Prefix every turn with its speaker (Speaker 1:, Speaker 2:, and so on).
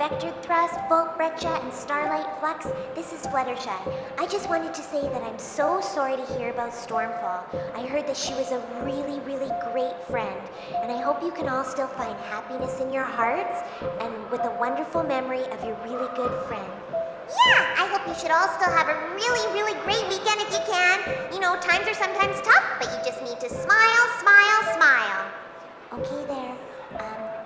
Speaker 1: Vector Thrust, Volt Breccia, and Starlight Flux. This is Fluttershy. I just wanted to say that I'm so sorry to hear about Stormfall. I heard that she was a really, really great friend, and I hope you can all still find happiness in your hearts and with a wonderful memory of your really good friend.
Speaker 2: Yeah, I hope you should all still have a really, really great weekend if you can. You know, times are sometimes tough, but you just need to smile, smile, smile.
Speaker 1: Okay there.